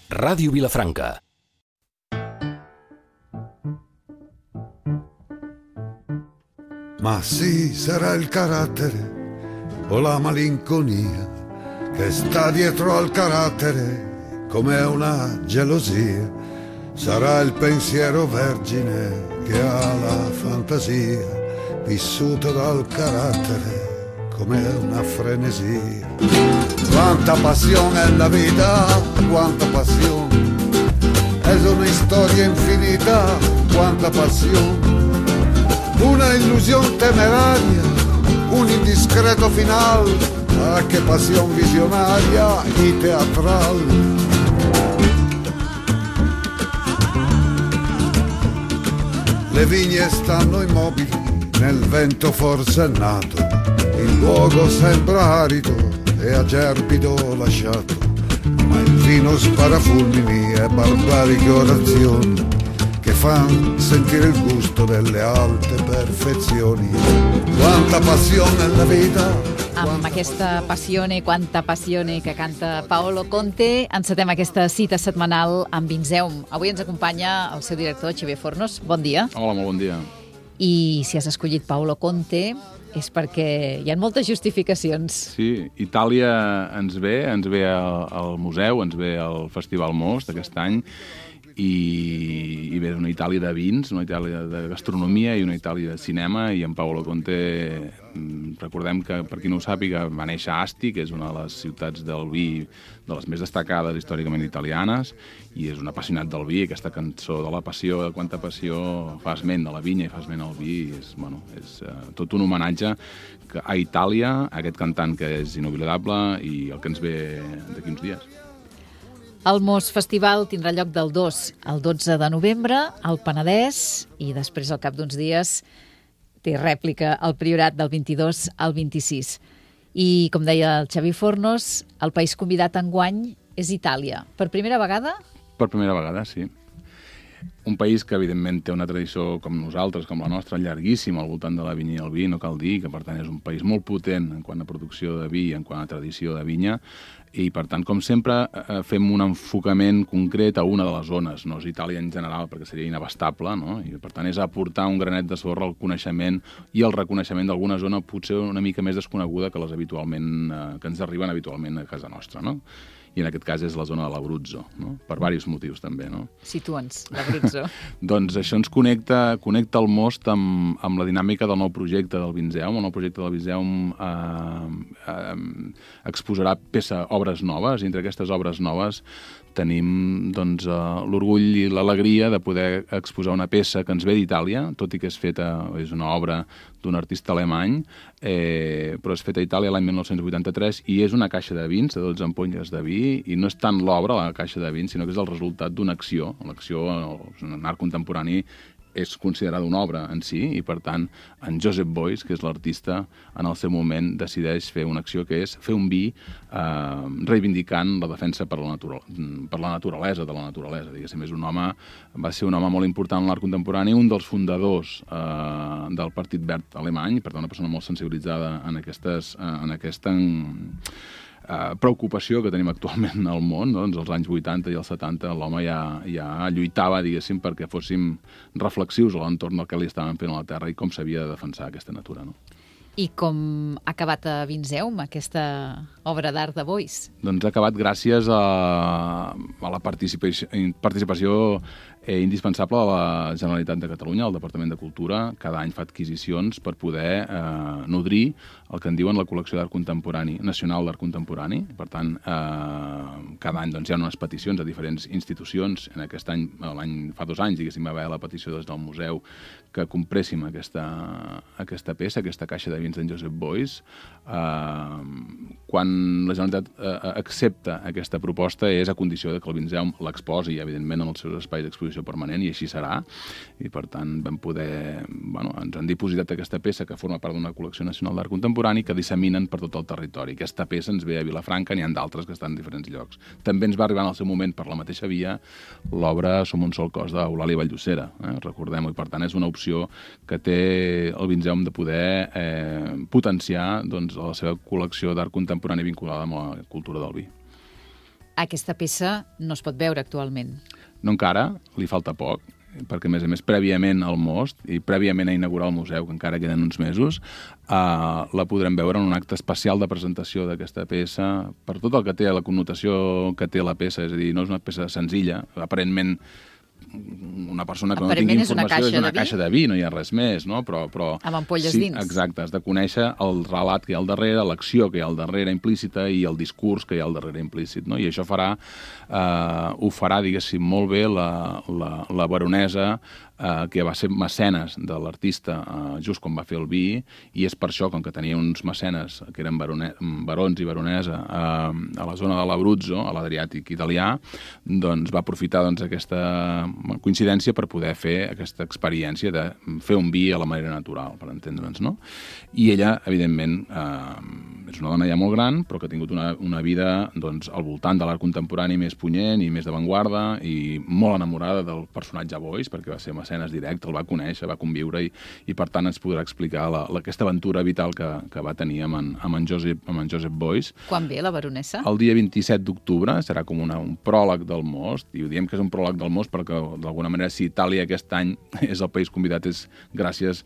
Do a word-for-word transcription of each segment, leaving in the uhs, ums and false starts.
Ràdio Vilafranca. Ma sì, sarà il carattere o la malinconia che sta dietro al carattere come una gelosia. Sarà il pensiero vergine che ha la fantasia vissuta dal carattere come una frenesia. Quanta passione è la vita, quanta passione, è una storia infinita, quanta passione. Una illusione temeraria, un indiscreto final, ah che passione visionaria e teatral. Le vigne stanno immobili, nel vento forsennato, il luogo sembra arido e acerbido lasciato, ma il vino spara fulmini e barbariche orazioni che fan sentire il gusto delle alte perfezioni. Quanta passione nella vita. Amb aquesta passione, quanta passione que canta Paolo Conte, encetem aquesta cita setmanal amb Vinzeum. Avui ens acompanya el seu director, Xavier Fornos. Bon dia. Hola, molt bon dia. I si has escollit Paolo Conte és perquè hi ha moltes justificacions. Sí, Itàlia ens ve, ens ve al, al museu, ens ve al Festival Most aquest any, i, i ve una Itàlia de vins, una Itàlia de gastronomia i una Itàlia de cinema, i en Paolo Conte, recordem que, per qui no ho sàpiga, va néixer a Asti, que és una de les ciutats del vi de les més destacades històricament italianes, i és un apassionat del vi. Aquesta cançó de la passió, de quanta passió, fa esment de la vinya i fa esment al vi, i és, bueno, és uh, tot un homenatge a Itàlia, a aquest cantant que és inoblidable i el que ens ve d'aquí uns dies. El Most Festival tindrà lloc del dos al dotze de novembre al Penedès i després, al cap d'uns dies, té rèplica al Priorat del vint-i-dos al vint-i-sis. I, com deia el Xavi Fornos, el país convidat enguany és Itàlia. Per primera vegada? Per primera vegada, sí. Un país que, evidentment, té una tradició com nosaltres, com la nostra, llarguíssima al voltant de la vinya i el vi, no cal dir, que, per tant, és un país molt potent en quant a producció de vi i en quant a tradició de vinya, i, per tant, com sempre, fem un enfocament concret a una de les zones. No és Itàlia en general, perquè seria inabastable, no? I, per tant, és aportar un granet de sorra al coneixement i al reconeixement d'alguna zona potser una mica més desconeguda que les habitualment, que ens arriben habitualment a casa nostra, no? I en aquest cas és la zona de l'Abruzzo, no? Per diversos motius també, no? Situa'ns, l'Abruzzo. Doncs això ens connecta, connecta el Most amb, amb la dinàmica del nou projecte del Vinzeum. El nou projecte del Vinzeum eh, eh, exposarà peça, obres noves, i entre aquestes obres noves tenim doncs, uh, l'orgull i l'alegria de poder exposar una peça que ens ve d'Itàlia, tot i que és feta, és una obra d'un artista alemany, eh, però és feta a Itàlia l'any dinou vuitanta-tres, i és una caixa de vins, de dotze ampolles de vi, i no és tant l'obra, la caixa de vins, sinó que és el resultat d'una acció. L'acció, en art contemporani, és considerada una obra en si, i per tant en Josep Boix, que és l'artista, en el seu moment decideix fer una acció que és fer un vi eh, reivindicant la defensa per la, natural, per la naturalesa de la naturalesa. Diguéssim, és un home, va ser un home molt important en l'art contemporani, un dels fundadors eh, del Partit Verd alemany, per tant una persona molt sensibilitzada en, aquestes, eh, en aquesta Uh, preocupació que tenim actualment al món, no? Doncs als anys vuitanta i als setanta l'home ja, ja lluitava, diguéssim, perquè fóssim reflexius a l'entorn del que li estaven fent a la Terra i com s'havia de defensar aquesta natura, no? I com ha acabat a Vinzeum, aquesta obra d'art de Boix? Doncs ha acabat gràcies a, a la participació, participació eh, indispensable de la Generalitat de Catalunya, el Departament de Cultura. Cada any fa adquisicions per poder eh, nodrir el que en diuen la col·lecció d'art contemporani, nacional d'art contemporani. Per tant, eh, cada any doncs, hi ha unes peticions a diferents institucions. En aquest any, l'any fa dos anys, diguéssim, va haver la petició des del museu que compréssim aquesta, aquesta peça, aquesta caixa de vins d'en Josep Boix. Eh, quan la Generalitat eh, accepta aquesta proposta és a condició de que el Vinzeum l'exposi, evidentment, en els seus espais d'exposició permanent, i així serà. I, per tant, vam poder... Bueno, ens han dipositat aquesta peça que forma part d'una col·lecció nacional d'art contemporani que disseminen per tot el territori. Aquesta peça ens ve a Vilafranca, n'hi ha d'altres que estan en diferents llocs. També ens va arribar en el seu moment, per la mateixa via, l'obra Som un sol cos d'Eulàlia Valldosera. Eh? Recordem-ho, i per tant és una opció que té el Vinzeum de poder eh, potenciar doncs, la seva col·lecció d'art contemporani vinculada amb la cultura del vi. aquesta peça no es pot veure actualment. No encara, li falta poc, perquè, a més a més, prèviament al Most i prèviament a inaugurar el museu, que encara queden uns mesos, eh, la podrem veure en un acte especial de presentació d'aquesta peça, per tot el que té, la connotació que té la peça, és a dir, no és una peça senzilla, aparentment una persona que no tingui informació és una caixa de vi, no hi ha res més, no? Però, però amb ampolles sí, dins. Exacte, has de conèixer el relat que hi ha al darrere, l'acció que hi ha al darrere implícita i el discurs que hi ha al darrere implícit, no? I això farà, eh, ho farà, diguéssim, molt bé la, la, la baronesa, eh, que va ser mecenes de l'artista eh, just quan va fer el vi, i és per això, com que tenia uns mecenes que eren barone, barons i baronesa eh, a la zona de l'Abruzzo, a l'Adriàtic italià, doncs va aprofitar doncs, aquesta coincidència per poder fer aquesta experiència de fer un vi a la manera natural, per entendre'ns, no? I ella, evidentment, eh, és una dona ja molt gran, però que ha tingut una, una vida doncs, al voltant de l'art contemporani més punyent i més d'avantguarda i molt enamorada del personatge Boix, perquè va ser mecenes directe, el va conèixer, va conviure i, i per tant ens podrà explicar la, la, aquesta aventura vital que, que va tenir amb en, amb en Josep, amb en Josep Boix. Quan ve la baronessa? El dia vint-i-set d'octubre, serà com una, un pròleg del Most, i ho diem que és un pròleg del Most perquè d'alguna manera si Itàlia aquest any és el país convidat és gràcies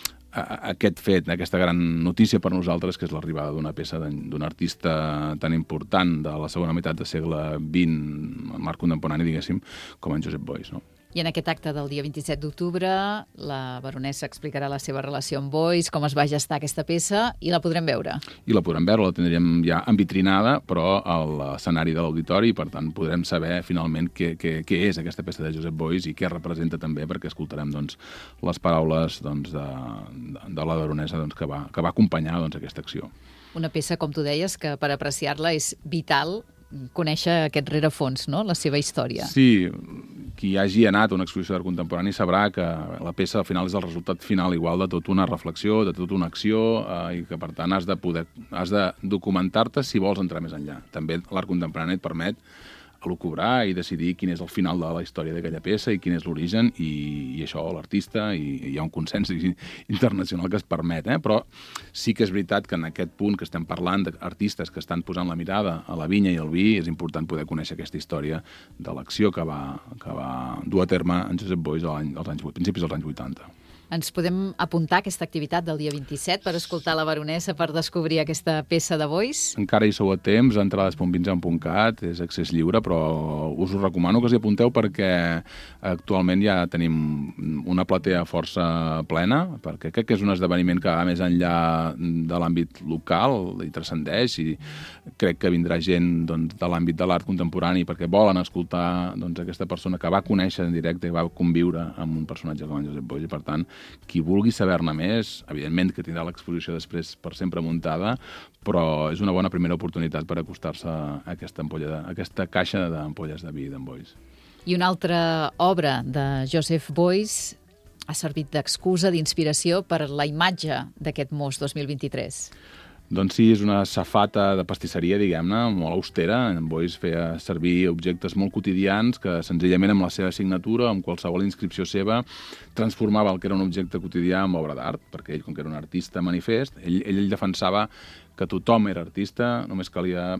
a aquest fet, a aquesta gran notícia per nosaltres, que és l'arribada d'una peça d'un artista tan important de la segona meitat del segle vint, en l'art contemporani, diguéssim, com en Josep Boix, no? I en aquest acte del dia vint-i-set d'octubre la baronessa explicarà la seva relació amb Boix, com es va gestar aquesta peça, i la podrem veure. I la podrem veure, la tindrem ja envitrinada, però a l'escenari de l'auditori, i per tant podrem saber finalment què, què, què és aquesta peça de Josep Boix i què representa també, perquè escoltarem doncs, les paraules doncs, de, de la baronessa doncs, que, va, que va acompanyar doncs, aquesta acció. Una peça, com tu deies, que per apreciar-la és vital conèixer aquest rerefons, no? La seva història. Sí, qui hagi anat a una exposició d'art contemporani sabrà que la peça al final és el resultat final igual de tota una reflexió, de tota una acció, eh, i que per tant has de poder, has de documentar-te si vols entrar més enllà. També l'art contemporani et permet elucubrar i decidir quin és el final de la història d'aquella peça i quin és l'origen, i, i això l'artista, i, i hi ha un consens internacional que es permet, eh? Però sí que és veritat que en aquest punt que estem parlant d'artistes que estan posant la mirada a la vinya i al vi, és important poder conèixer aquesta història de l'acció que va, que va dur a terme en Josep Boix als anys, principis dels anys vuitanta. Ens podem apuntar a aquesta activitat del dia vint-i-set per escoltar la baronessa, per descobrir aquesta peça de Boix? Encara hi sou a temps, entrades punt vinzem punt cat, és accés lliure, però us ho recomano que us hi apunteu perquè actualment ja tenim una platea força plena, perquè crec que és un esdeveniment que va més enllà de l'àmbit local i transcendeix, i crec que vindrà gent doncs, de l'àmbit de l'art contemporani perquè volen escoltar doncs, aquesta persona que va conèixer en directe i va conviure amb un personatge com en Josep Boix, i per tant qui vulgui saber-ne més, evidentment que tindrà l'exposició després per sempre muntada, però és una bona primera oportunitat per acostar-se a aquesta, ampolla de, a aquesta caixa d'ampolles de vi d'en Boix. I una altra obra de Josep Boix ha servit d'excusa, d'inspiració per la imatge d'aquest Most dos mil vint-i-tres. Doncs sí, és una safata de pastisseria, diguem-ne, molt austera. En Boix feia servir objectes molt quotidians que senzillament amb la seva signatura, amb qualsevol inscripció seva, transformava el que era un objecte quotidià en obra d'art, perquè ell, com que era un artista manifest, ell, ell defensava que tothom era artista, només calia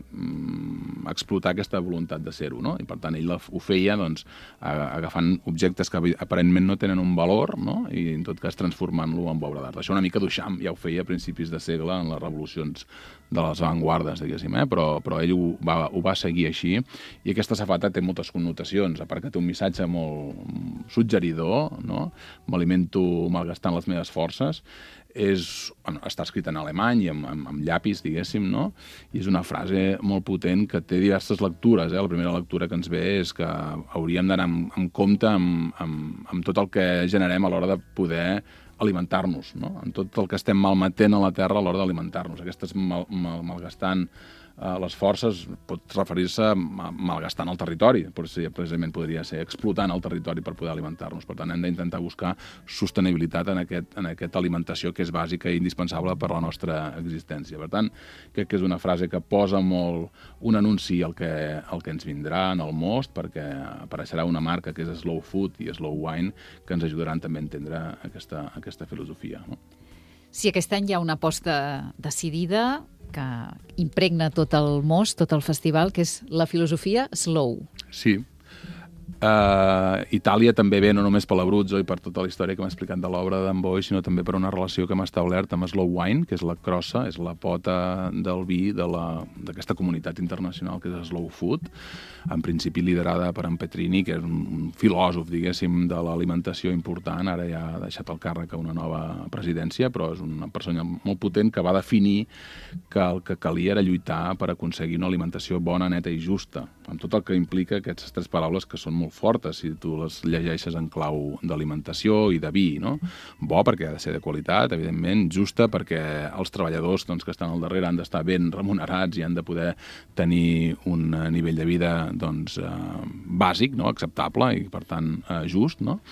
mm, explotar aquesta voluntat de ser-ho, no? I per tant ell ho feia doncs, agafant objectes que aparentment no tenen un valor, no? I en tot cas transformant-lo en obra d'art. Això una mica Duchamp ja ho feia a principis de segle en les revolucions de les avantguardes, diguéssim, eh? però, però ell ho va, ho va seguir així, i aquesta safata té moltes connotacions, a part que té un missatge molt suggeridor, no? M'alimento malgastant les meves forces, és, bueno, està escrit en alemany i amb, amb, amb llapis, diguéssim, no? I és una frase molt potent que té diverses lectures. Eh? La primera lectura que ens ve és que hauríem d'anar amb, amb compte amb, amb, amb tot el que generem a l'hora de poder alimentar-nos, no? En tot el que estem malmetent a la terra a l'hora d'alimentar-nos. Aquestes mal, mal, malgastant eh, les forces pot referir-se a malgastant el territori, però sí, precisament podria ser explotant el territori per poder alimentar-nos. Per tant, hem d'intentar buscar sostenibilitat en, aquest, en aquesta alimentació que és bàsica i indispensable per a la nostra existència. Per tant, crec que és una frase que posa molt un anunci al que, al que ens vindrà en el Most, perquè apareixerà una marca que és Slow Food i Slow Wine, que ens ajudaran també a entendre aquesta, aquesta filosofia, no? Sí, aquest any hi ha una aposta decidida que impregna tot el Mos, tot el festival, que és la filosofia slow. Sí. Uh, Itàlia també ve no només per l'Abruzzo i per tota la història que m'ha explicat de l'obra d'en Boi, sinó també per una relació que m'ha establert amb Slow Wine, que és la crossa, és la pota del vi d'aquesta comunitat internacional que és Slow Food, en principi liderada per en Petrini, que és un filòsof, diguéssim, de l'alimentació important. Ara ja ha deixat el càrrec a una nova presidència, però és una persona molt potent que va definir que el que calia era lluitar per aconseguir una alimentació bona, neta i justa, amb tot el que implica aquestes tres paraules que són molt fortes si tu les llegeixes en clau d'alimentació i de vi, no? Bo perquè ha de ser de qualitat, evidentment, justa perquè els treballadors doncs, que estan al darrere han d'estar ben remunerats i han de poder tenir un nivell de vida doncs, eh, bàsic, no? Acceptable i, per tant, eh, just, no?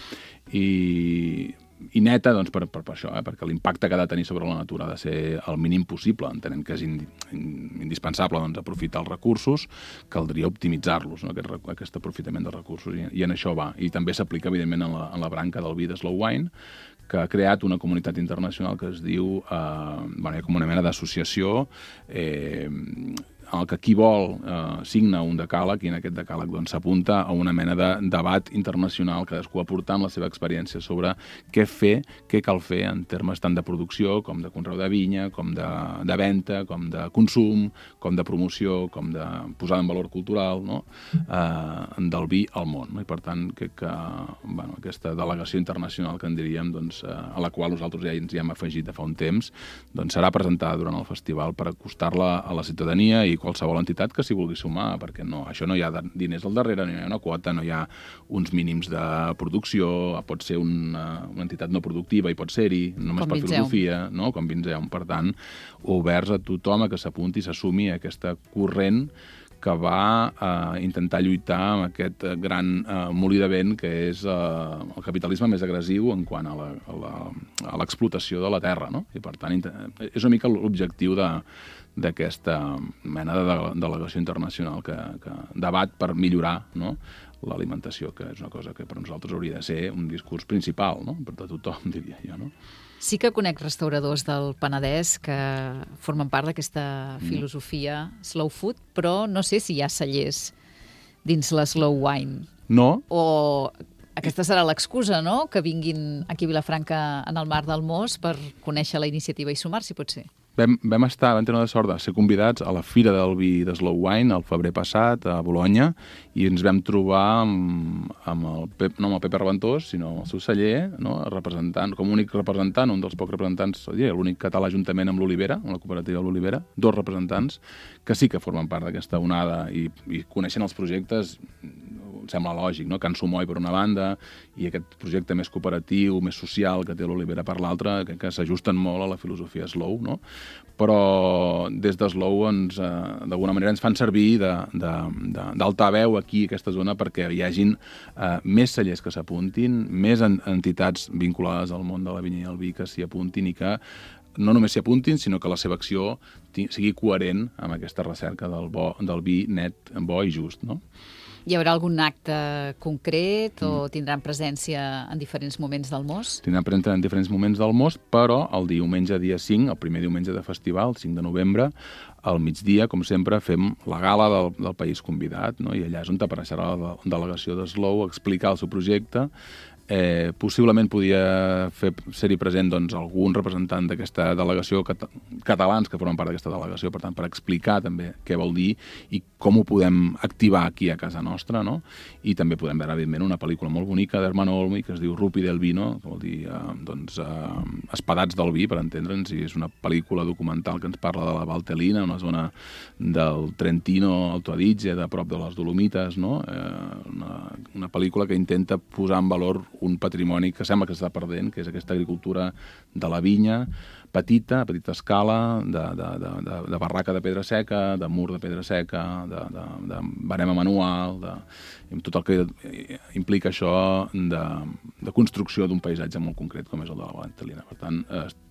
I... i neta, doncs, per, per, per això, eh? Perquè l'impacte que ha de tenir sobre la natura ha de ser el mínim possible, entenent que és indi, indispensable doncs, aprofitar els recursos, caldria optimitzar-los, no? aquest, aquest aprofitament dels recursos, i, i en això va. I també s'aplica, evidentment, en la, en la branca del vi de Slow Wine, que ha creat una comunitat internacional que es diu, eh, bueno, com una mena d'associació, eh, en el que qui vol eh, signa un decàleg i en aquest decàleg doncs, s'apunta a una mena de debat internacional, cadascú aportant la seva experiència sobre què fer, què cal fer en termes tant de producció com de conreu de vinya, com de, de venda, com de consum, com de promoció, com de posada en valor cultural, no? eh, del vi al món. No? I per tant, crec que bueno, aquesta delegació internacional que en diríem, doncs, eh, a la qual nosaltres ja ens hi hem afegit de fa un temps, doncs serà presentada durant el festival per acostar-la a la ciutadania i qualsevol entitat que s'hi vulgui sumar, perquè no, això no hi ha diners al darrere, no hi ha una quota, no hi ha uns mínims de producció, pot ser una, una entitat no productiva i pot ser-hi, només per filosofia, no? Com Vinzeum. Per tant, oberts a tothom a que s'apunti i s'assumi a aquesta corrent que va eh, intentar lluitar amb aquest gran eh, molí de vent que és eh, el capitalisme més agressiu en quant a l'explotació de la terra, no? I per tant, és una mica l'objectiu de d'aquesta mena de delegació internacional que, que debat per millorar, no? L'alimentació, que és una cosa que per nosaltres hauria de ser un discurs principal, no? Per de tothom, diria jo, no? Sí que conec restauradors del Penedès que formen part d'aquesta filosofia slow food, però no sé si hi ha cellers dins la slow wine. No. O aquesta serà l'excusa, no?, que vinguin aquí a Vilafranca en el marc del Mos per conèixer la iniciativa i sumar-s'hi, potser. Vam, vam estar, vam tenir la sort de ser convidats a la Fira del Vi de Slow Wine el febrer passat a Bolonya i ens vam trobar amb, amb el Pep, no amb el Pepe Reventós, sinó amb el seu celler, no? Representant, com únic representant, un dels pocs representants, l'únic català juntament amb l'Olivera, amb la cooperativa de l'Olivera, dos representants que sí que formen part d'aquesta onada i, i coneixen els projectes, sembla lògic, no? Can Sumoi per una banda i aquest projecte més cooperatiu, més social que té l'Olivera per l'altra, que, que s'ajusten molt a la filosofia Slow, no? Però des de Slow ens, eh, d'alguna manera ens fan servir d'altaveu aquí, a aquesta zona, perquè hi hagin eh, més cellers que s'apuntin, més en, entitats vinculades al món de la vinya i el vi que s'hi apuntin i que no només s'hi apuntin, sinó que la seva acció sigui coherent amb aquesta recerca del, bo, del vi net, bo i just, no? Hi haurà algun acte concret o tindran presència en diferents moments del Mos? Tindran presència en diferents moments del Mos, però el diumenge dia cinc, el primer diumenge de festival, el cinc de novembre, al migdia, com sempre, fem la gala del, del país convidat, no? I allà és on apareixerà la delegació de Slow a explicar el seu projecte. Eh, possiblement podia fer, ser-hi present doncs, algun representant d'aquesta delegació, cat catalans que formen part d'aquesta delegació, per tant, per explicar també què vol dir i com ho podem activar aquí a casa nostra, no? I també podem veure, evidentment, una pel·lícula molt bonica d'Hermano Olmi que es diu Rupi del Vino, que vol dir eh, doncs, eh, espadats del vi, per entendre'ns, i és una pel·lícula documental que ens parla de la Valtellina, una zona del Trentino, Alto Adige, de prop de les Dolomites, no? Eh, una, una pel·lícula que intenta posar en valor un patrimoni que sembla que s'està perdent, que és aquesta agricultura de la vinya, petita, a petita escala, de, de, de, de, de barraca de pedra seca, de mur de pedra seca, de, de, de barema manual, de, tot el que implica això de, de construcció d'un paisatge molt concret com és el de la Valtellina. Per tant, eh,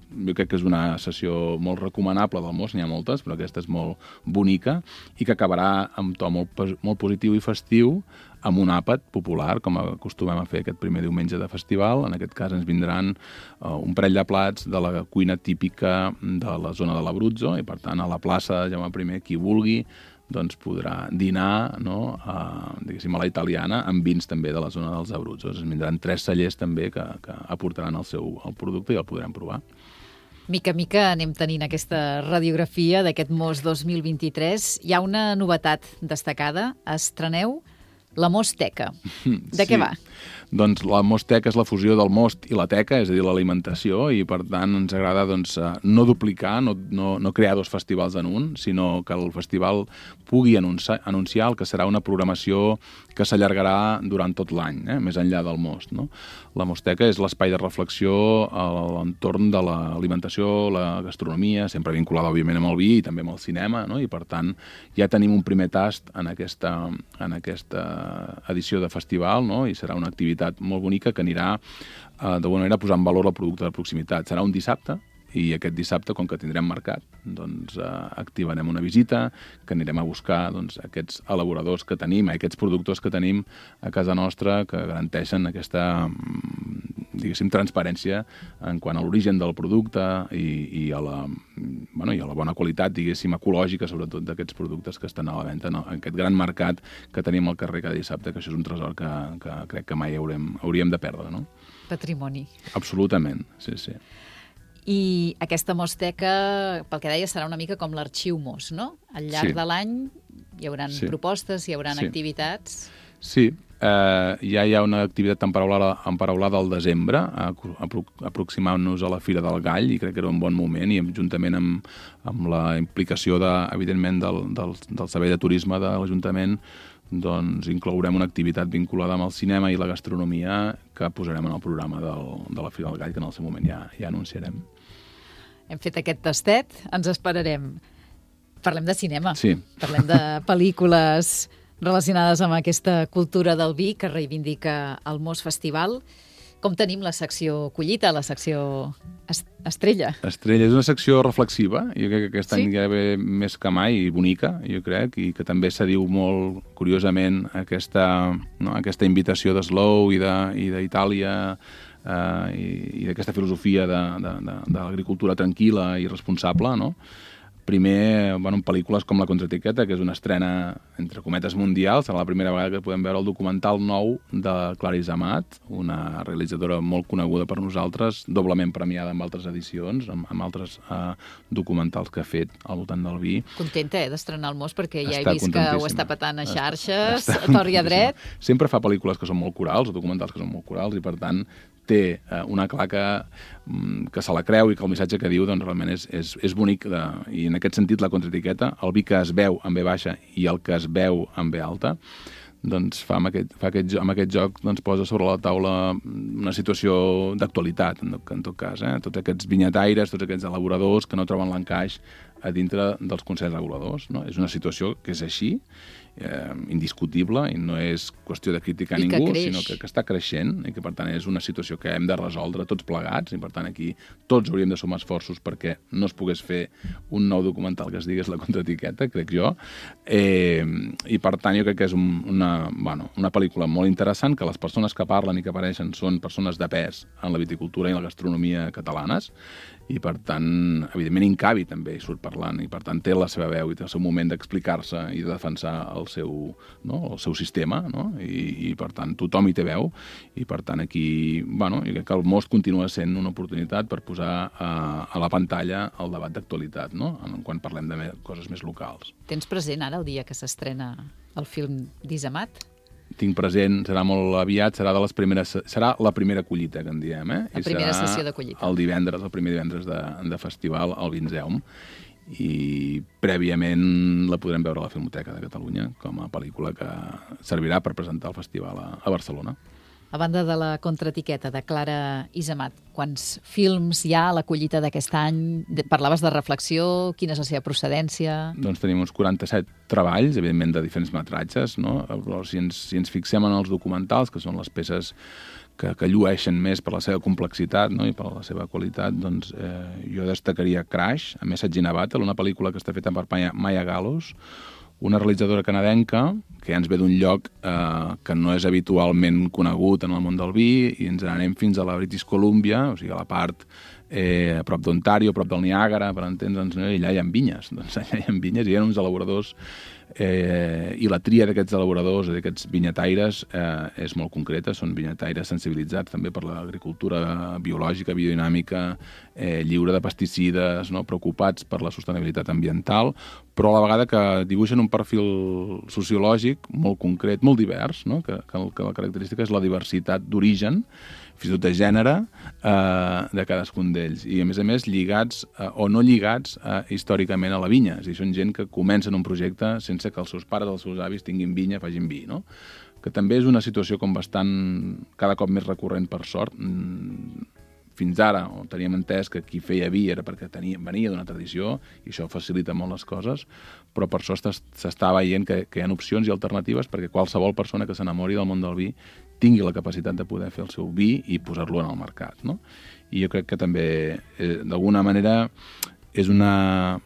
jo crec que és una sessió molt recomanable del Most, n'hi ha moltes, però aquesta és molt bonica, i que acabarà amb to molt, molt positiu i festiu, amb un àpat popular, com acostumem a fer aquest primer diumenge de festival. En aquest cas ens vindran uh, un parell de plats de la cuina típica de la zona de l'Abruzzo, i per tant a la plaça de Jaume primer, qui vulgui, doncs podrà dinar, no, a, diguéssim, a la italiana, amb vins també de la zona dels Abruzzos. Ens vindran tres cellers també que, que aportaran el seu el producte i el podrem provar. Mica a mica anem tenint aquesta radiografia d'aquest Most dos mil vint-i-tres. Hi ha una novetat destacada. Estreneu la Mosteca. De sí. què va? Doncs la Mosteca és la fusió del most i la teca, és a dir, l'alimentació, i per tant ens agrada doncs, no duplicar, no, no, no crear dos festivals en un, sinó que el festival pugui anunciar, anunciar el que serà una programació que s'allargarà durant tot l'any, eh? Més enllà del most. No? La Mosteca és l'espai de reflexió a l'entorn de l'alimentació, la gastronomia, sempre vinculada, òbviament, amb el vi i també amb el cinema, no? I per tant ja tenim un primer tast en aquesta, en aquesta edició de festival, no? I serà una activitat molt bonica que anirà eh, d'alguna manera a posar en valor el producte de proximitat. Serà un dissabte, i aquest dissabte, com que tindrem mercat, doncs eh, activarem una visita, que anirem a buscar doncs, aquests elaboradors que tenim, aquests productors que tenim a casa nostra, que garanteixen aquesta, diguéssim, transparència en quant a l'origen del producte i, i, a la, bueno, i a la bona qualitat, diguéssim, ecològica, sobretot d'aquests productes que estan a la venda, no? En aquest gran mercat que tenim al carrer cada dissabte, que això és un tresor que, que crec que mai haurem, hauríem de perdre, no? Patrimoni. Absolutament, sí, sí. I aquesta Mosteca, pel que deia, serà una mica com l'arxiu Most, no? Al llarg sí. de l'any hi haurà sí. propostes, hi haurà sí. activitats... Sí, eh, ja hi ha una activitat emparaulada, emparaulada al desembre, apro aproximant-nos a la Fira del Gall, i crec que era un bon moment, i juntament amb, amb la implicació, de, evidentment, del, del, del Servei de Turisme de l'Ajuntament, doncs inclourem una activitat vinculada amb el cinema i la gastronomia que posarem en el programa del, de la Fira del Gall, que en el seu moment ja, ja anunciarem. Hem fet aquest tastet, ens esperarem. Parlem de cinema, sí. Parlem de pel·lícules relacionades amb aquesta cultura del vi que reivindica el Most Festival. Com tenim la secció collita, la secció est estrella? Estrella és una secció reflexiva, jo crec que aquest sí? any ja ve més que mai, i bonica, jo crec, i que també s'adiu molt, curiosament, aquesta, no, aquesta invitació de Slow i d'Itàlia eh, i, i d'aquesta filosofia de, de, de, de l'agricultura tranquil·la i responsable, no? Primer, bueno, en pel·lícules com La Contraetiqueta, que és una estrena, entre cometes, mundial. Serà la primera vegada que podem veure el documental nou de Clarisse Amat, una realitzadora molt coneguda per nosaltres, doblement premiada en altres edicions, amb, amb altres uh, documentals que ha fet al voltant del vi. Contenta, eh, d'estrenar el Most, perquè ja està he vist que ho està petant a xarxes, està, està a tor i a dret. Sempre fa pel·lícules que són molt corals, o documentals que són molt corals, i per tant té eh, una claca mm, que se la creu i que el missatge que diu doncs, realment és, és, és bonic. De, I en aquest sentit, La Contraetiqueta, el vi que es veu amb ve baixa i el que es veu amb ve alta, doncs fa amb aquest, fa aquest, amb aquest joc doncs, posa sobre la taula una situació d'actualitat, en, en tot cas. Eh? Tots aquests vinyataires, tots aquests elaboradors que no troben l'encaix a dintre dels consells reguladors. No? És una situació que és així, eh, indiscutible, i no és qüestió de criticar I ningú, que sinó que, que està creixent, i que per tant és una situació que hem de resoldre tots plegats, i per tant aquí tots hauríem de sumar esforços perquè no es pogués fer un nou documental que es digués La Contraetiqueta, crec jo, eh, i per tant jo crec que és un, una, bueno, una pel·lícula molt interessant, que les persones que parlen i que apareixen són persones de pes en la viticultura i la gastronomia catalanes, i per tant, evidentment, Incavi també hi surt parlant, i per tant té la seva veu i té el seu moment d'explicar-se i de defensar el seu, no, el seu sistema, no? I, i per tant tothom hi té veu, i per tant aquí, bueno, jo crec que el Most continua sent una oportunitat per posar a, a la pantalla el debat d'actualitat, no? Quan parlem de coses més locals. Tens present ara el dia que s'estrena el film d'Isamat? Tinc present, serà molt aviat, serà de les primeres, serà la primera collita, que en diem, eh? La primera sessió de collita. El divendres, el primer divendres de, de festival, al Vinzeum, i prèviament la podrem veure a la Filmoteca de Catalunya com a pel·lícula que servirà per presentar el festival a, a Barcelona. A banda de La Contraetiqueta de Clara Isamat, quants films hi ha a la collita d'aquest any? Parlaves de reflexió, quina és la seva procedència? Doncs tenim uns quaranta-set treballs, evidentment de diferents metratges, no? Però si ens, si ens fixem en els documentals, que són les peces que, que llueixen més per la seva complexitat, no? I per la seva qualitat, doncs eh, jo destacaria Crash, a Message in a Battle, una pel·lícula que està feta per Maya, Maya Galus, una realitzadora canadenca que ja ens ve d'un lloc eh, que no és habitualment conegut en el món del vi, i ens anem fins a la British Columbia, o sigui, a la part eh, a prop d'Ontario, a prop del Niàgara, per entendre'ns, no? I allà hi ha vinyes, doncs allà hi ha vinyes, i hi ha uns elaboradors Eh, i la tria d'aquests elaboradors, d'aquests vinyataires, eh, és molt concreta. Són vinyataires sensibilitzats també per l'agricultura biològica, biodinàmica, eh, lliure de pesticides, no? Preocupats per la sostenibilitat ambiental, però a la vegada que dibuixen un perfil sociològic molt concret, molt divers, no? que, que, que la característica és la diversitat d'origen, fins i tot de gènere, eh, de cadascun d'ells. I, a més a més, lligats eh, o no lligats eh, històricament a la vinya. És a dir, són gent que comencen un projecte sense que els seus pares o els seus avis tinguin vinya, facin vi, no? Que també és una situació com bastant, cada cop més recurrent, per sort. Fins ara, on teníem entès que qui feia vi era perquè tenia, venia d'una tradició, i això facilita molt les coses, però per això s'està veient que, que hi ha opcions i alternatives perquè qualsevol persona que s'enamori del món del vi tingui la capacitat de poder fer el seu vi i posar-lo en el mercat, no? I jo crec que també, eh, d'alguna manera, és una,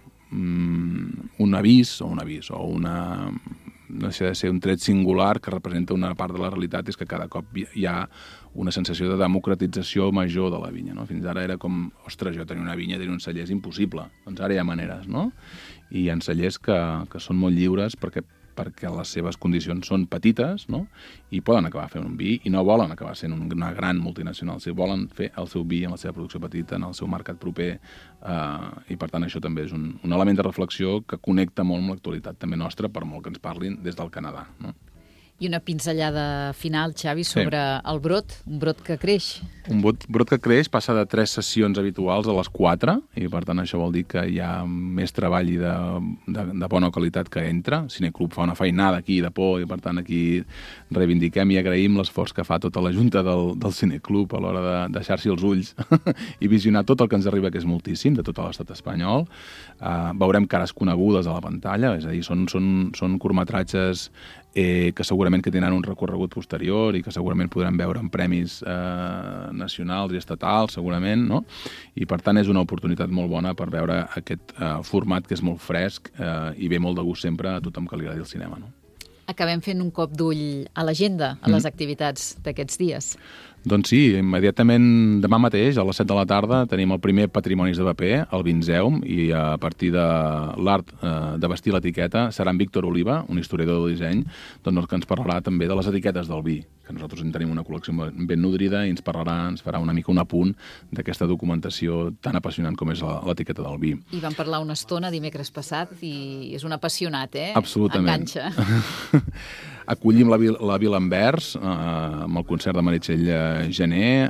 mm, un avís, o un avís, o una... no deixa de ser un tret singular que representa una part de la realitat, és que cada cop hi ha una sensació de democratització major de la vinya, no? Fins ara era com, ostres, jo tenir una vinya, tenir un celler és impossible. Doncs ara hi ha maneres, no? I hi ha cellers que, que són molt lliures perquè perquè les seves condicions són petites, no? I poden acabar fent un vi i no volen acabar sent una gran multinacional, si volen fer el seu vi en la seva producció petita, en el seu mercat proper, eh, i per tant això també és un, un element de reflexió que connecta molt amb l'actualitat també nostra, per molt que ens parlin des del Canadà, no? I una pinzellada final, Xavi, sobre sí. el brot, un brot que creix. Un brot, brot que creix passa de tres sessions habituals a les quatre, i per tant això vol dir que hi ha més treball i de, de, de bona qualitat que entra. Cineclub fa una feinada aquí de por, i per tant aquí reivindiquem i agraïm l'esforç que fa tota la junta del, del Cineclub a l'hora de deixar-s'hi els ulls i visionar tot el que ens arriba, que és moltíssim, de tot l'estat espanyol. Uh, veurem cares conegudes a la pantalla, és a dir, són, són, són curtmetratges Eh, que segurament que tindran un recorregut posterior i que segurament podran veure en premis eh, nacionals i estatals, segurament, no? I per tant és una oportunitat molt bona per veure aquest eh, format que és molt fresc eh, i ve molt de gust sempre a tothom que li agradi el cinema, no? Acabem fent un cop d'ull a l'agenda, a les mm. activitats d'aquests dies. Doncs sí, immediatament demà mateix, a les set de la tarda, tenim el primer Patrimonis de paper, el Vinzeum, i a partir de l'art eh, de vestir l'etiqueta serà en Víctor Oliva, un historiador del disseny, doncs que ens parlarà també de les etiquetes del vi, que nosaltres en tenim una col·lecció ben nodrida i ens parlarà, ens farà una mica un apunt d'aquesta documentació tan apassionant com és l'etiqueta del vi. I vam parlar una estona dimecres passat i és un apassionat, eh? Absolutament. Enganxa. Acollim la, la Vila Envers eh, amb el concert de Meritxell Gené,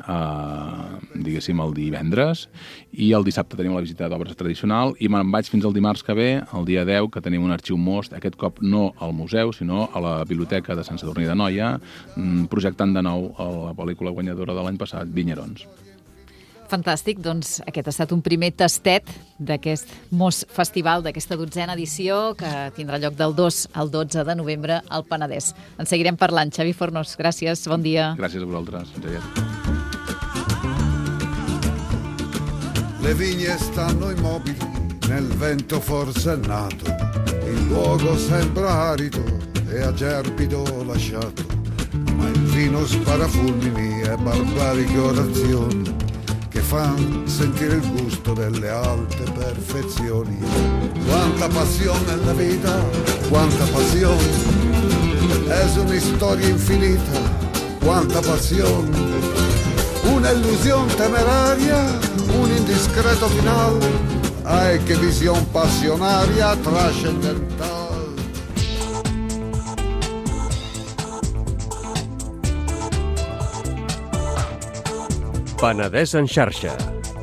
eh, diguéssim, el divendres, i el dissabte tenim la visita d'obres tradicional, i me'n vaig fins al dimarts que ve, el dia deu, que tenim un arxiu most, aquest cop no al museu, sinó a la Biblioteca de Sant Sadurní d'Anoia, projectant de nou la pel·lícula guanyadora de l'any passat, Vinyerons. Fantàstic, doncs aquest ha estat un primer tastet d'aquest Mos Festival, d'aquesta dotzena edició, que tindrà lloc del dos al dotze de novembre al Penedès. En seguirem parlant. Xavi Fornos, gràcies, bon dia. Gràcies a vosaltres. Le vigne stanno immobili, nel vento forsennato, il luogo sembra arido e acerbido lasciato, ma il vino spara fulmini e barbariche orazioni che fan sentire il gusto delle alte perfezioni. Quanta passione nella vita, quanta passione, es una storia infinita, quanta passione, una ilusión temeraria, un indiscreto final, ay, che visión pasionaria trascendental. Penedès en xarxa.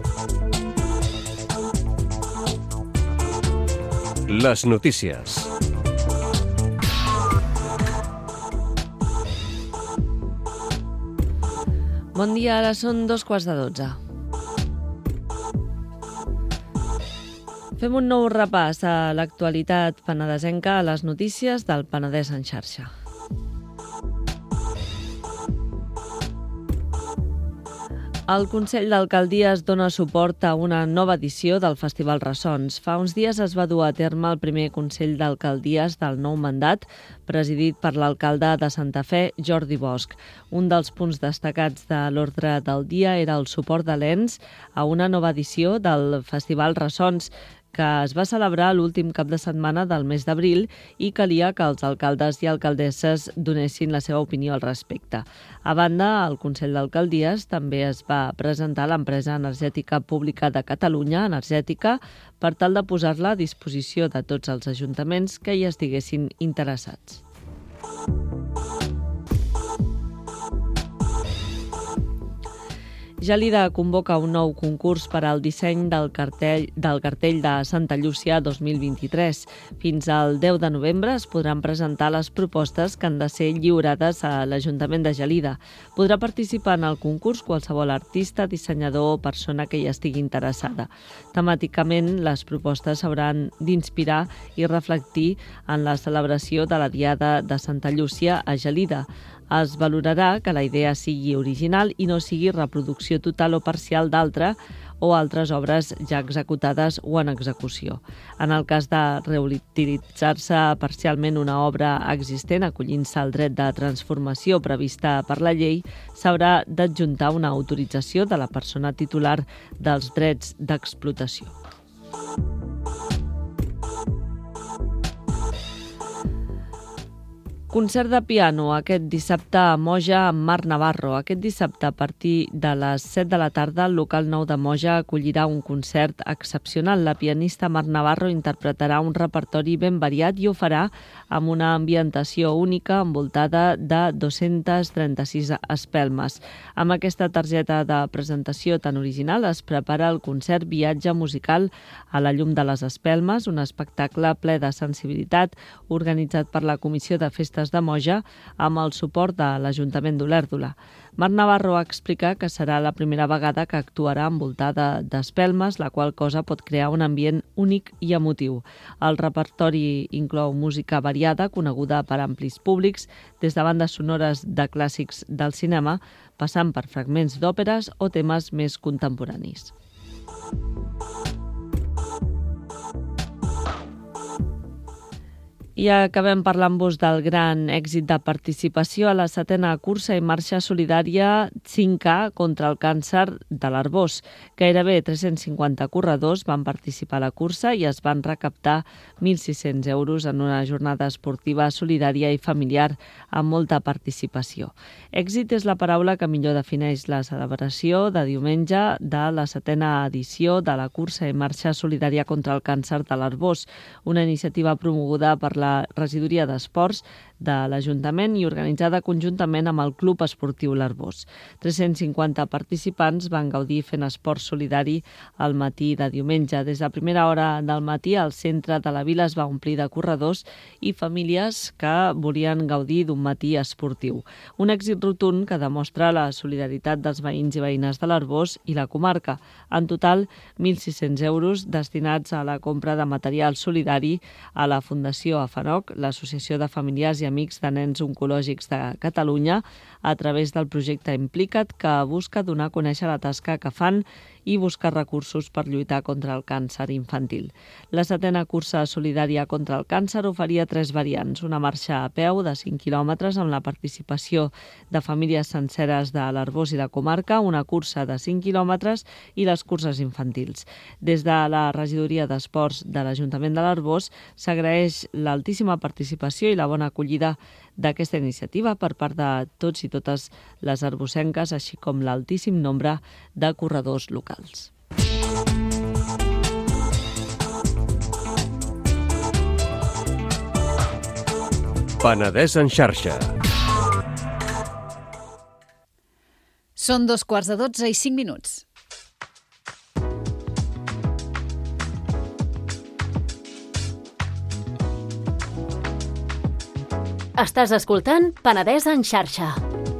Les notícies. Bon dia, ara són dos quarts de dotze. Fem un nou repàs a l'actualitat penedesenca a les notícies del Penedès en xarxa. El Consell d'Alcaldies dona suport a una nova edició del Festival Ressons. Fa uns dies es va dur a terme el primer Consell d'Alcaldies del nou mandat, presidit per l'alcalde de Santa Fe, Jordi Bosch. Un dels punts destacats de l'ordre del dia era el suport de l'E N S a una nova edició del Festival Ressons, que es va celebrar l'últim cap de setmana del mes d'abril i calia que els alcaldes i alcaldesses donessin la seva opinió al respecte. A banda, al Consell d'Alcaldies també es va presentar l'empresa energètica pública de Catalunya, Energètica, per tal de posar-la a disposició de tots els ajuntaments que hi estiguessin interessats. Gelida convoca un nou concurs per al disseny del cartell, del cartell de Santa Llúcia dos mil vint-i-tres. Fins al deu de novembre es podran presentar les propostes que han de ser lliurades a l'Ajuntament de Gelida. Podrà participar en el concurs qualsevol artista, dissenyador o persona que hi estigui interessada. Temàticament, les propostes s'hauran d'inspirar i reflectir en la celebració de la Diada de Santa Llúcia a Gelida. Es valorarà que la idea sigui original i no sigui reproducció total o parcial d'altra o altres obres ja executades o en execució. En el cas de reutilitzar-se parcialment una obra existent acollint-se al dret de transformació prevista per la llei, s'haurà d'adjuntar una autorització de la persona titular dels drets d'explotació. Concert de piano aquest dissabte a Moja amb Marc Navarro. Aquest dissabte a partir de les set de la tarda el local nou de Moja acollirà un concert excepcional. La pianista Marc Navarro interpretarà un repertori ben variat i ho farà amb una ambientació única envoltada de dos-centes trenta-sis espelmes. Amb aquesta targeta de presentació tan original es prepara el concert Viatge musical a la llum de les espelmes, un espectacle ple de sensibilitat organitzat per la Comissió de Festes de Moja amb el suport de l'Ajuntament d'Olèrdola. Marc Navarro explica que serà la primera vegada que actuarà envoltada d'espelmes, la qual cosa pot crear un ambient únic i emotiu. El repertori inclou música variada, coneguda per amplis públics, des de bandes sonores de clàssics del cinema, passant per fragments d'òperes o temes més contemporanis. I acabem parlant-vos del gran èxit de participació a la setena cursa i marxa solidària cinc K contra el càncer de l'Arboç. Gairebé tres-cents cinquanta corredors van participar a la cursa i es van recaptar mil sis-cents euros en una jornada esportiva solidària i familiar amb molta participació. Èxit és la paraula que millor defineix la celebració de diumenge de la setena edició de la cursa i marxa solidària contra el càncer de l'Arboç, una iniciativa promoguda per la la regidoria d'esports de l'Ajuntament i organitzada conjuntament amb el Club Esportiu l'Arboç. tres-cents cinquanta participants van gaudir fent esport solidari al matí de diumenge. Des de primera hora del matí, el centre de la vila es va omplir de corredors i famílies que volien gaudir d'un matí esportiu. Un èxit rotund que demostra la solidaritat dels veïns i veïnes de l'Arboç i la comarca. En total, mil sis-cents euros destinats a la compra de material solidari a la Fundació AFANOC, l'Associació de Familiars i Amics de Nens Oncològics de Catalunya, a través del projecte Implica't, que busca donar a conèixer la tasca que fan i buscar recursos per lluitar contra el càncer infantil. La setena cursa solidària contra el càncer oferia tres variants. Una marxa a peu de cinc quilòmetres amb la participació de famílies senceres de l'Arboç i la comarca, una cursa de cinc quilòmetres i les curses infantils. Des de la regidoria d'esports de l'Ajuntament de l'Arboç s'agraeix l'altíssima participació i la bona acollida d'aquesta iniciativa per part de tots i totes les arbocenques, així com l'altíssim nombre de corredors locals. Penedès en xarxa. Són dos quarts de dotze i cinc minuts. Estàs escoltant Penedès en xarxa.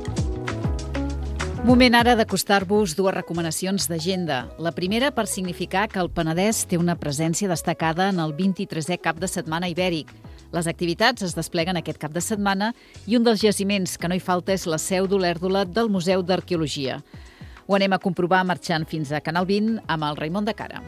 Moment ara d'acostar-vos dues recomanacions d'agenda. La primera per significar que el Penedès té una presència destacada en el vint-i-tresè cap de setmana ibèric. Les activitats es despleguen aquest cap de setmana i un dels jaciments que no hi falta és la seu d'Olèrdola del Museu d'Arqueologia. Ho anem a comprovar marxant fins a Canal vint amb el Raimon de Cara.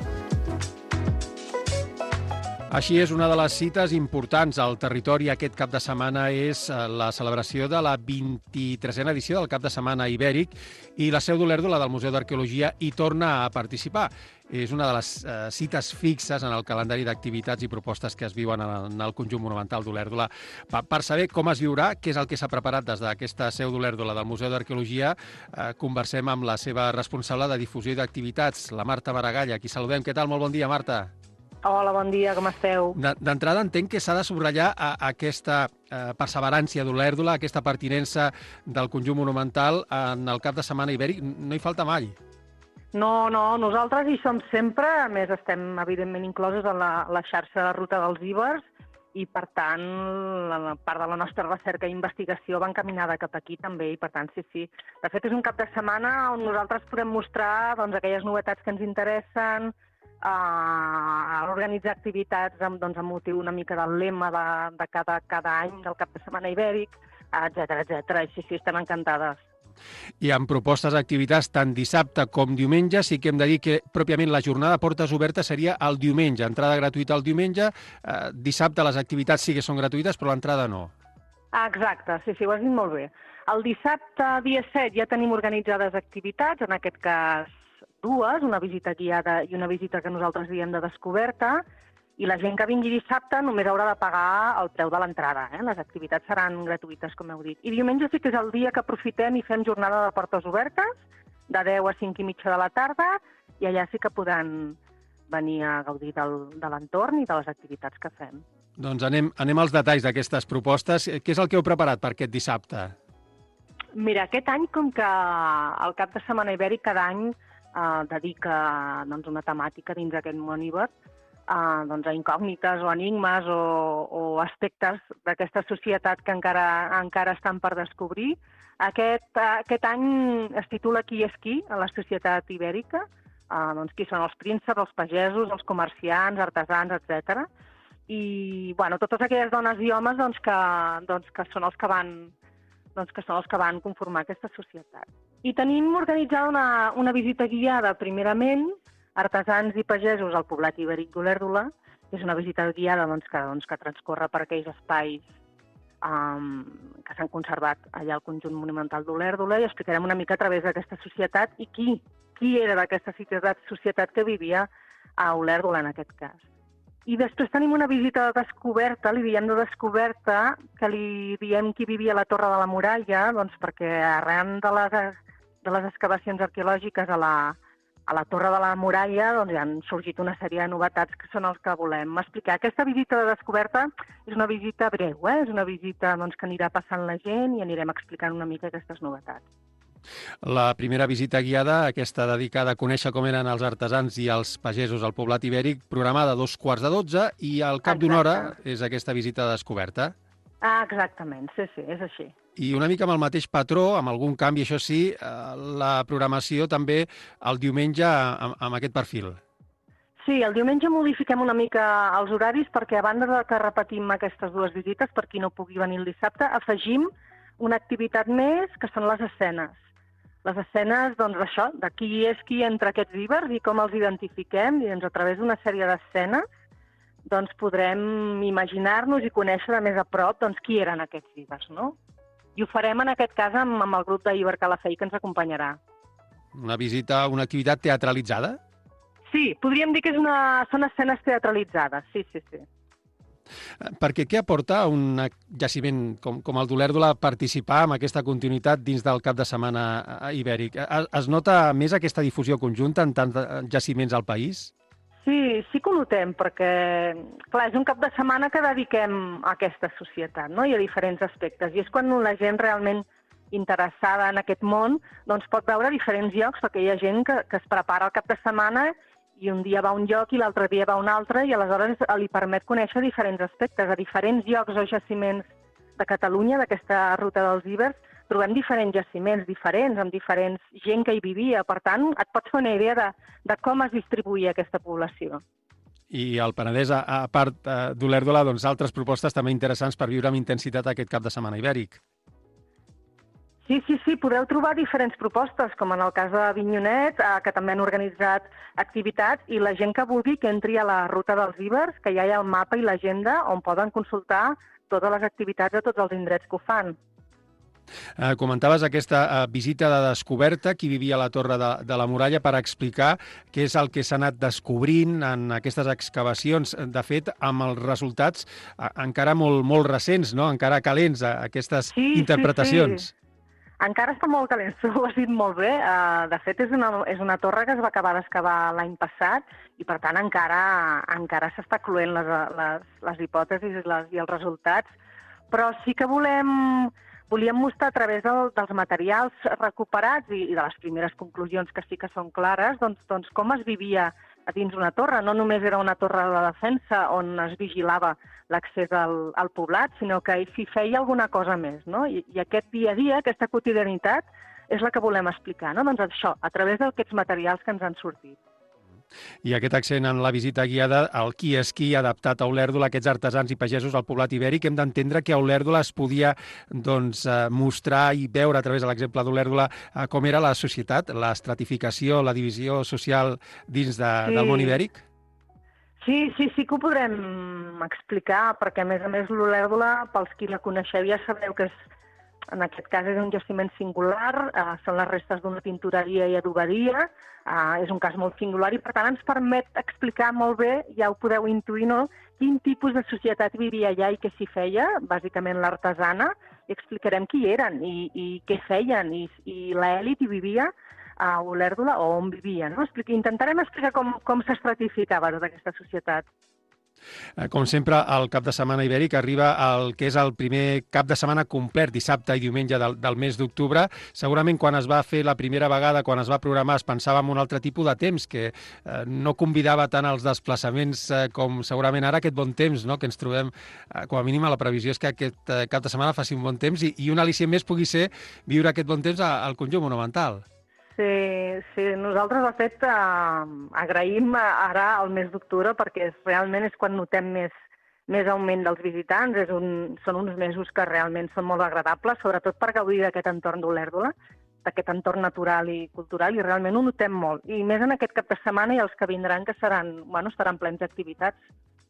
Així és, una de les cites importants al territori aquest cap de setmana és la celebració de la vint-i-tresena edició del Cap de Setmana Ibèric i la Seu d'Olèrdola del Museu d'Arqueologia hi torna a participar. És una de les eh, cites fixes en el calendari d'activitats i propostes que es viuen en el, en el conjunt monumental d'Olèrdola. Per, per saber com es viurà, què és el que s'ha preparat des d'aquesta Seu d'Olèrdola del Museu d'Arqueologia, eh, conversem amb la seva responsable de difusió d'activitats, la Marta Maragall, a qui saludem. Què tal? Molt bon dia, Marta. Hola, bon dia, com esteu? D'entrada entenc que s'ha de subratllar a, a aquesta eh, perseverància d'Olèrdola, aquesta pertinença del conjunt monumental en el cap de setmana ibèric. No hi falta mai. No, no, nosaltres hi som sempre, a més estem evidentment inclosos en la, la xarxa de ruta dels Ibers i per tant la part de la nostra recerca i investigació va encaminada cap aquí també i per tant sí, sí. De fet és un cap de setmana on nosaltres podem mostrar doncs, aquelles novetats que ens interessen, a organitzar activitats amb, doncs, amb motiu una mica del lema de, de cada, cada any del Cap de Setmana Ibèric, etcètera, etcètera. I sí, sí, estem encantades. I amb propostes d'activitats tant dissabte com diumenge, sí que hem de dir que pròpiament la jornada de portes obertes seria el diumenge, entrada gratuïta el diumenge, eh, dissabte les activitats sí que són gratuïtes, però l'entrada no. Ah, exacte, sí, sí, ho has dit molt bé. El dissabte, dia set, ja tenim organitzades activitats, en aquest cas dues, una visita guiada i una visita que nosaltres diem de descoberta, i la gent que vingui dissabte només haurà de pagar el preu de l'entrada. Eh? Les activitats seran gratuïtes, com heu dit. I diumenge sí que és el dia que aprofitem i fem jornada de portes obertes, de deu a cinc i mitja de la tarda, i allà sí que podran venir a gaudir del, de l'entorn i de les activitats que fem. Doncs anem, anem als detalls d'aquestes propostes. Què és el que heu preparat per aquest dissabte? Mira, aquest any, com que el Cap de Setmana Ibèric cada any eh, dedica doncs, una temàtica dins d'aquest món Iber, eh, doncs, a incògnites o enigmes o, o aspectes d'aquesta societat que encara, encara estan per descobrir. Aquest, aquest any es titula Qui és qui a la societat ibèrica, eh, doncs, qui són els prínceps, els pagesos, els comerciants, artesans, etcètera. I bueno, totes aquelles dones i homes doncs, que, doncs, que són els que van doncs, que són els que van conformar aquesta societat. I tenim organitzada una, una visita guiada, primerament, artesans i pagesos al poblat ibèric d'Olèrdola. És una visita guiada doncs, que, doncs, que transcorre per aquells espais um, que s'han conservat allà al conjunt monumental d'Olèrdola i explicarem una mica a través d'aquesta societat i qui, qui era d'aquesta societat, societat que vivia a Olèrdola en aquest cas. I després tenim una visita de descoberta, li diem de descoberta, que li diem qui vivia a la Torre de la Muralla, doncs perquè arran de les, de les excavacions arqueològiques a la, a la Torre de la Muralla doncs, han sorgit una sèrie de novetats que són els que volem explicar. Aquesta visita de descoberta és una visita breu, eh? És una visita doncs, que anirà passant la gent i anirem explicant una mica aquestes novetats. La primera visita guiada, aquesta dedicada a conèixer com eren els artesans i els pagesos al poblat ibèric, programada a dos quarts de dotze, i al cap d'una hora és aquesta visita de descoberta. Ah, exactament, sí, sí, és així. I una mica amb el mateix patró, amb algun canvi, això sí, la programació també el diumenge amb, amb aquest perfil. Sí, el diumenge modifiquem una mica els horaris perquè a banda de que repetim aquestes dues visites, per qui no pugui venir el dissabte, afegim una activitat més que són les escenes. Les escenes, doncs, d'això, de qui és qui entre aquests ibers i com els identifiquem, i doncs, a través d'una sèrie d'escenes doncs, podrem imaginar-nos i conèixer de més a prop doncs, qui eren aquests ibers, no? I ho farem en aquest cas amb, amb el grup d'Iber Calafell que ens acompanyarà. Una visita, una activitat teatralitzada? Sí, podríem dir que és una, són escenes teatralitzades, sí, sí, sí. Perquè què aporta un jaciment com, com el d'Olèrdola participar en aquesta continuïtat dins del cap de setmana ibèric? Es, es nota més aquesta difusió conjunta en tants jaciments al país? Sí, sí que ho notem, perquè clar, és un cap de setmana que dediquem a aquesta societat, no? I a diferents aspectes. I és quan la gent realment interessada en aquest món doncs pot veure diferents llocs, perquè hi ha gent que, que es prepara el cap de setmana i un dia va a un lloc i l'altre dia va a un altre i aleshores li permet conèixer diferents aspectes. A diferents llocs o jaciments de Catalunya, d'aquesta ruta dels ibers, trobem diferents jaciments diferents, amb diferents gent que hi vivia. Per tant, et pots fer una idea de, de com es distribuïa aquesta població. I al Penedès, a part d'Olèrdola, doncs altres propostes també interessants per viure amb intensitat aquest cap de setmana ibèric. Sí, sí, sí, podeu trobar diferents propostes, com en el cas de Avinyonet, eh, que també han organitzat activitats, i la gent que vulgui que entri a la ruta dels Ibers, que ja hi ha el mapa i l'agenda on poden consultar totes les activitats de tots els indrets que ho fan. Eh, comentaves aquesta eh, visita de descoberta, qui vivia a la Torre de, de la Muralla, per explicar què és el que s'ha anat descobrint en aquestes excavacions. De fet, amb els resultats eh, encara molt, molt recents, no? Encara calents, eh, aquestes sí, interpretacions. Sí, sí. Encara està molt calent, ho has dit molt bé. Uh, de fet, és una, és una torre que es va acabar d'excavar l'any passat i, per tant, encara, encara s'està cluent les, les, les hipòtesis i, les, i els resultats. Però sí que volem... Volíem mostrar a través del, dels materials recuperats i, i de les primeres conclusions que sí que són clares, doncs, doncs com es vivia a dins una torre. No només era una torre de defensa on es vigilava l'accés al, al poblat, sinó que s'hi feia alguna cosa més, no? I, I aquest dia a dia, aquesta quotidianitat, és la que volem explicar, no? Doncs això, a través d'aquests materials que ens han sortit. I aquest accent en la visita guiada, el qui és qui adaptat a Olèrdola, aquests artesans i pagesos al poblat ibèric, hem d'entendre que a Olèrdola es podia doncs, mostrar i veure a través de l'exemple d'Olèrdola com era la societat, l'estratificació, la divisió social dins de, sí. del món ibèric? Sí, sí, sí que ho podrem explicar, perquè a més a més l'Olèrdola, pels qui la coneixeu ja sabeu que és, en aquest cas és un jaciment singular, eh, són les restes d'una tintoreria i adoberia, eh, és un cas molt singular i per tant ens permet explicar molt bé, ja ho podeu intuir, no?, quin tipus de societat vivia allà i què s'hi feia, bàsicament l'artesana, i explicarem qui eren i, i què feien, i, i l'elit hi vivia a Olèrdola o on vivia, no? Intentarem explicar com, com s'estratificava tota aquesta societat. Com sempre, el cap de setmana ibèric arriba al que és el primer cap de setmana complet, dissabte i diumenge del, del mes d'octubre. Segurament quan es va fer la primera vegada, quan es va programar, es pensava en un altre tipus de temps, que eh, no convidava tant als desplaçaments eh, com segurament ara aquest bon temps, no?, que ens trobem, eh, com a mínim a la previsió és que aquest eh, cap de setmana faci un bon temps i, i un al·licient més pugui ser viure aquest bon temps al conjunt monumental. Sí, sí, nosaltres, de fet, eh, agraïm ara el mes d'octubre perquè és, realment és quan notem més, més augment dels visitants. És un, són uns mesos que realment són molt agradables, sobretot per gaudir d'aquest entorn d'Olèrdola, d'aquest entorn natural i cultural, i realment ho notem molt. I més en aquest cap de setmana i els que vindran, que seran, bueno, estaran plens d'activitats.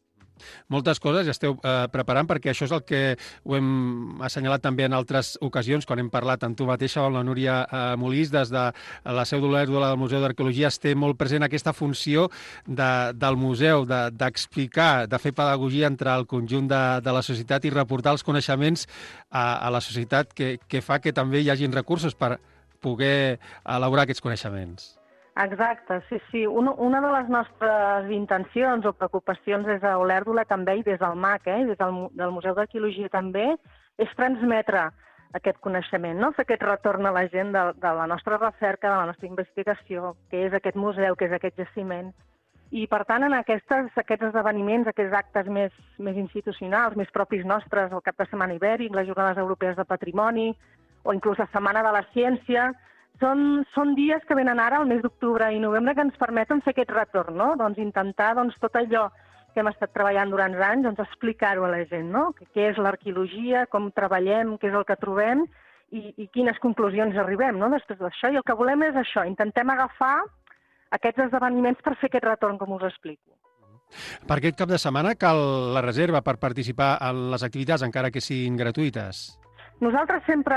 Moltes coses ja esteu eh, preparant, perquè això és el que ho hem assenyalat també en altres ocasions, quan hem parlat amb tu mateixa o amb la Núria eh, Molís, des de la seu d'Olèrdola del Museu d'Arqueologia, es té molt present aquesta funció de, del museu, d'explicar, de, de fer pedagogia entre el conjunt de, de la societat i reportar els coneixements a, a la societat, que, que fa que també hi hagin recursos per poder elaborar aquests coneixements. Exacte, sí, sí. Una, una de les nostres intencions o preocupacions des de Olèrdola també i des del M A C, eh, des del, del Museu d'Arqueologia també, és transmetre aquest coneixement, no? Fer aquest retorn a la gent de, de la nostra recerca, de la nostra investigació, que és aquest museu, que és aquest jaciment. I, per tant, en aquestes, aquests esdeveniments, aquests actes més, més institucionals, més propis nostres, el Cap de Setmana Ibèric, les Jornades Europees de Patrimoni, o inclús la Setmana de la Ciència, Són, són dies que venen ara, al mes d'octubre i novembre, que ens permeten fer aquest retorn, no? Doncs intentar doncs, tot allò que hem estat treballant durant anys, doncs explicar-ho a la gent, no? Què és l'arqueologia, com treballem, què és el que trobem i, i quines conclusions arribem, no?, després d'això. I el que volem és això, intentem agafar aquests esdeveniments per fer aquest retorn, com us explico. Per aquest cap de setmana cal la reserva per participar en les activitats, encara que siguin gratuïtes? Nosaltres sempre,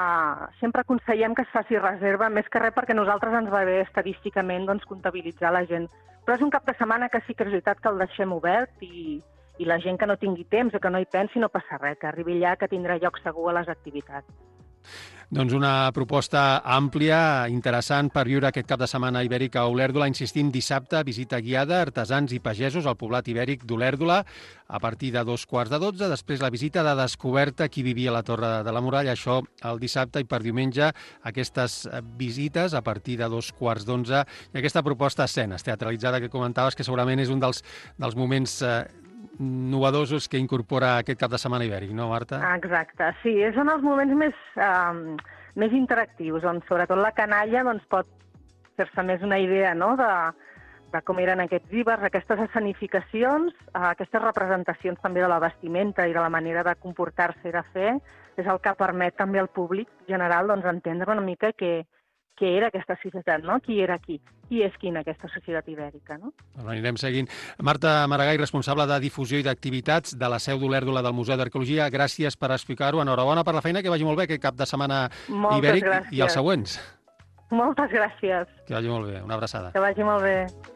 sempre aconsellem que es faci reserva, més que res perquè a nosaltres ens va bé estadísticament doncs, comptabilitzar la gent. Però és un cap de setmana que sí que és veritat que el deixem obert i, i la gent que no tingui temps o que no hi pensi no passa res, que arribi allà, que tindrà lloc segur a les activitats. Doncs una proposta àmplia, interessant per viure aquest cap de setmana ibèric a Olèrdola. Insistim, dissabte, visita guiada, artesans i pagesos al poblat ibèric d'Olèrdola a partir de dos quarts de dotze. Després la visita de descoberta qui vivia a la Torre de la Muralla, això el dissabte, i per diumenge aquestes visites a partir de dos quarts d'onze. I aquesta proposta escenes teatralitzada que comentaves, que segurament és un dels, dels moments eh, novedosos que incorpora aquest cap de setmana ibèric, no, Marta? Exacte, sí, són els moments més, eh, més interactius, on sobretot la canalla doncs, pot fer-se més una idea, no?, de, de com eren aquests ibers, aquestes escenificacions, eh, aquestes representacions també de la vestimenta i de la manera de comportar-se i de fer, és el que permet també al públic general doncs, entendre una mica què, què era aquesta societat, no? Qui era qui, qui és qui en aquesta societat ibèrica, no? Doncs anirem seguint. Marta Maragall, responsable de difusió i d'activitats de la seu d'Olèrdola del Museu d'Arqueologia, gràcies per explicar-ho. Enhorabona per la feina, que vagi molt bé aquest cap de setmana Moltes ibèric gràcies. I els següents. Moltes gràcies. Que vagi molt bé. Una abraçada. Que vagi molt bé.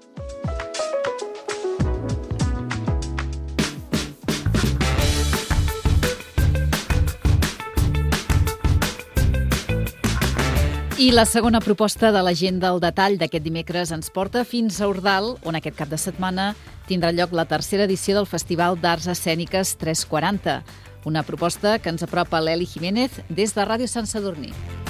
I la segona proposta de l'agenda al detall d'aquest dimecres ens porta fins a Ordal, on aquest cap de setmana tindrà lloc la tercera edició del Festival d'Arts Escèniques tres quaranta, una proposta que ens apropa l'Eli Jiménez des de Ràdio Sant Sadurní.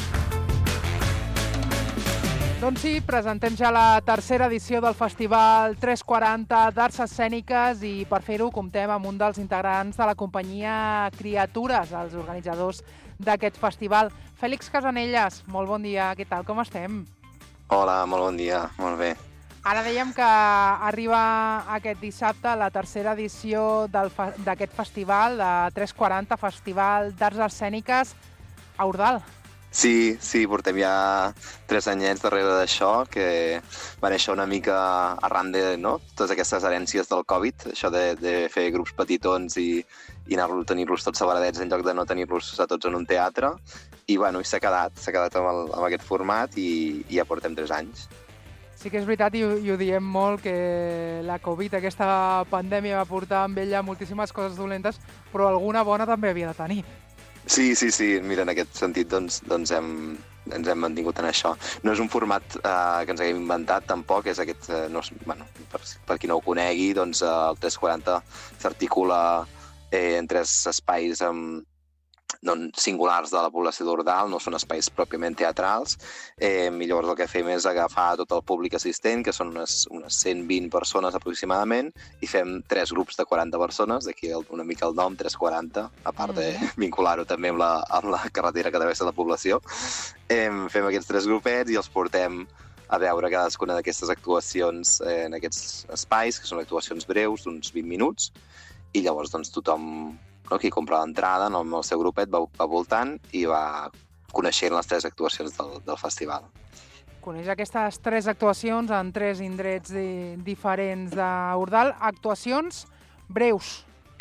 Doncs sí, presentem ja la tercera edició del Festival tres quaranta d'Arts Escèniques i per fer-ho comptem amb un dels integrants de la companyia Criatures, els organitzadors d'aquest festival. Fèlix Casanelles, molt bon dia, què tal, com estem? Hola, molt bon dia, molt bé. Ara dèiem que arriba aquest dissabte la tercera edició d'aquest festival, de tres quaranta, Festival d'Arts Escèniques a Ordal. Sí, sí, portem ja tres anyets darrere d'això, que va néixer una mica arran de no? totes aquestes herències del Covid, això de, de fer grups petitons i, i anar-los, tenir-los tots separadets en lloc de no tenir-los a tots en un teatre. I bueno, i s'ha quedat, s'ha quedat amb, el, amb aquest format i, i ja portem tres anys. Sí que és veritat, i ho, i ho diem molt, que la Covid, aquesta pandèmia, va portar amb ella moltíssimes coses dolentes, però alguna bona també havia de tenir. Sí, sí, sí. Mira, en aquest sentit doncs, doncs hem, ens hem mantingut en això. No és un format eh, que ens haguem inventat, tampoc. És aquest, eh, no, bueno, per, per qui no ho conegui, doncs, eh, el tres quaranta s'articula eh, en tres espais amb, doncs, singulars de la població d'Ordal, no són espais pròpiament teatrals. Eh, I llavors el que fem és agafar tot el públic assistent, que són unes, unes cent vint persones aproximadament, i fem tres grups de quaranta persones, d'aquí una mica el nom, tres quaranta, a part de vincular-ho també amb la, amb la carretera que travessa la població. Eh, fem aquests tres grupets i els portem a veure cadascuna d'aquestes actuacions eh, en aquests espais, que són actuacions breus, d'uns vint minuts, i llavors doncs, tothom, no, qui compra l'entrada no, amb el seu grupet va, va voltant i va coneixent les tres actuacions del, del festival. Coneix aquestes tres actuacions en tres indrets di, diferents d'Ordal, actuacions breus.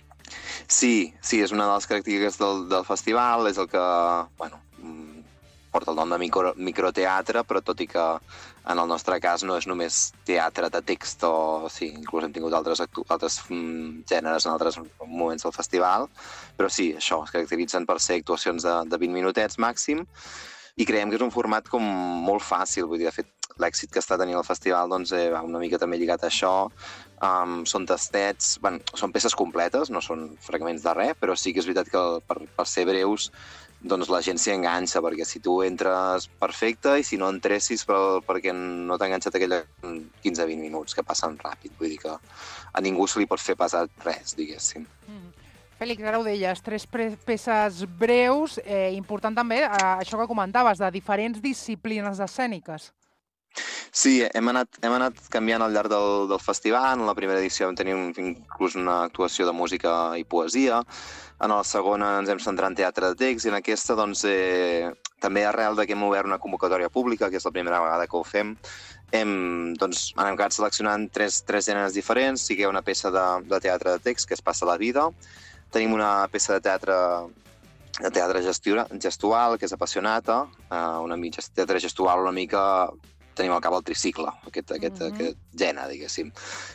Sí, sí, és una de les característiques del, del festival, és el que, bueno, porta el nom de micro, microteatre, però tot i que en el nostre cas no és només teatre de text, o sí, inclús hem tingut altres, altres mm, gèneres en altres moments del festival, però sí, això, es caracteritzen per ser actuacions de, de vint minutets màxim, i creiem que és un format com molt fàcil, vull dir, de fet, l'èxit que està tenint el festival doncs, eh, va una mica també lligat a això, um, són tastets, bueno, són peces completes, no són fragments de res, però sí que és veritat que per, per ser breus doncs la gent s'hi enganxa, perquè si tu entres perfecte i si no entressis per, perquè no t'ha enganxat aquella quinze a vint minuts, que passen ràpid. Vull dir que a ningú se li pot fer passar res, diguéssim. Mm. Fèlix, ara ho deies, tres peces breus, eh, important també eh, això que comentaves, de diferents disciplines escèniques. Sí, hem anat, hem anat canviant al llarg del, del festival. En la primera edició vam tenir un, inclús una actuació de música i poesia. En la segona ens hem centrat en teatre de text i en aquesta doncs, eh, també arrel de que hem obert una convocatòria pública, que és la primera vegada que ho fem, hem, doncs, hem acabat seleccionant tres, tres gèneres diferents. Sí que hi ha una peça de, de teatre de text que es passa la vida. Tenim una peça de teatre de teatre gestual, que és Apassionata, eh, una mitja teatre gestual una mica... tenim al cap el tricicle, aquest, aquest, mm-hmm. aquest gènere, diguéssim.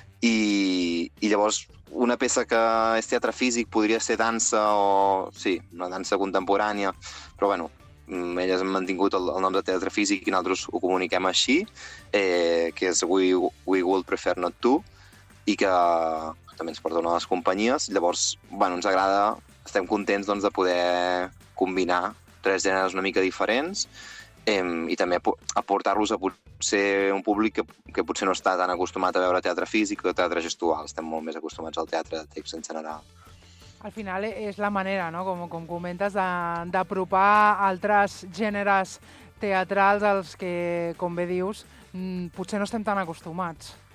I, I llavors, una peça que és teatre físic podria ser dansa o... sí, una dansa contemporània, però bueno, elles han mantingut el, el nom de teatre físic i nosaltres ho comuniquem així, eh, que és We, We Would Prefer Not To, i que també ens porta una de les companyies. Llavors, bueno, ens agrada, estem contents doncs, de poder combinar tres gèneres una mica diferents, eh, i també aportar-los a potser un públic que, que potser no està tan acostumat a veure teatre físic o teatre gestual. Estem molt més acostumats al teatre de text en general. Al final és la manera, no? com, com comentes, d'apropar altres gèneres teatrals als que, com bé dius, potser no estem tan acostumats.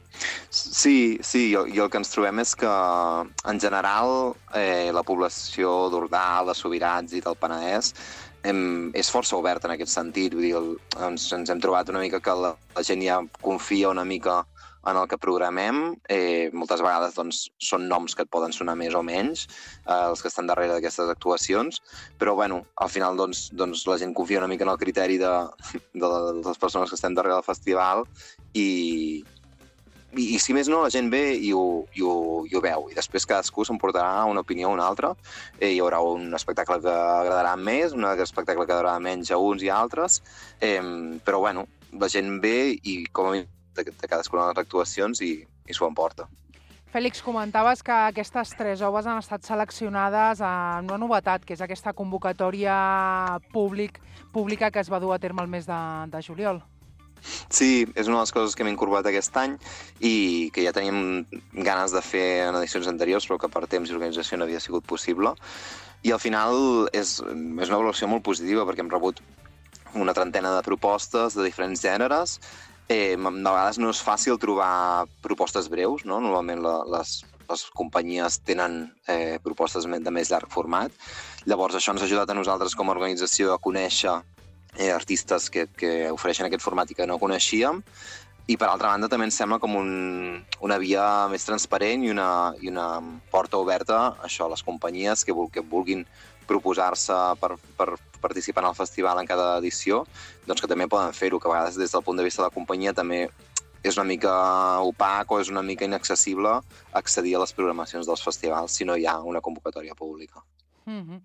Sí, sí, i el, i el que ens trobem és que, en general, eh, la població d'Ordal, de Subirats i del Penedès em, és força oberta en aquest sentit. Vull dir, el, ens, ens hem trobat una mica que la, la gent ja confia una mica en el que programem. Eh, moltes vegades doncs, són noms que et poden sonar més o menys, eh, els que estan darrere d'aquestes actuacions, però bueno, al final doncs, doncs, la gent confia una mica en el criteri de, de les persones que estem darrere del festival i, i, i si més no, la gent ve i ho, i ho, i ho veu, i després cadascú s'emportarà una opinió o una altra. Eh, hi haurà un espectacle que agradarà més, un espectacle que agradarà menys a uns i a altres, eh, però bueno, la gent ve i com a mi de, de cadascuna de les actuacions i, i s'ho emporta. Fèlix, comentaves que aquestes tres obres han estat seleccionades en una novetat, que és aquesta convocatòria públic, pública que es va dur a terme el mes de, de juliol. Sí, és una de les coses que hem incorporat aquest any i que ja teníem ganes de fer en edicions anteriors, però que per temps i organització no havia sigut possible. I al final és, és una valoració molt positiva perquè hem rebut una trentena de propostes de diferents gèneres. Eh, de vegades no és fàcil trobar propostes breus, no? Normalment la, les, les companyies tenen eh, propostes de més llarg format. Llavors això ens ha ajudat a nosaltres com a organització a conèixer eh, artistes que, que ofereixen aquest format i que no coneixíem. I per altra banda també ens sembla com un, una via més transparent i una, i una porta oberta a això, a les companyies que, vul, que vulguin proposar-se per, per participar en el festival en cada edició, doncs que també poden fer-ho, que a vegades des del punt de vista de la companyia també és una mica opac o és una mica inaccessible accedir a les programacions dels festivals si no hi ha una convocatòria pública. Mm-hmm.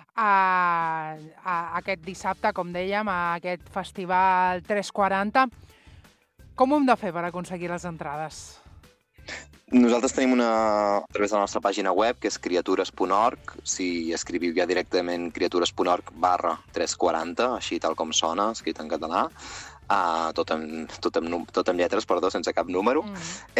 Uh, uh, aquest dissabte, com dèiem, a aquest festival tres quaranta, com ho hem de fer per aconseguir les entrades? Nosaltres tenim una, a través de la nostra pàgina web, que és criatures punt org. Si escriviu ja directament criatures punt org barra tres quaranta, així tal com sona, escrit en català, uh, tot, en, tot, en, tot en lletres, perdó, sense cap número. Mm.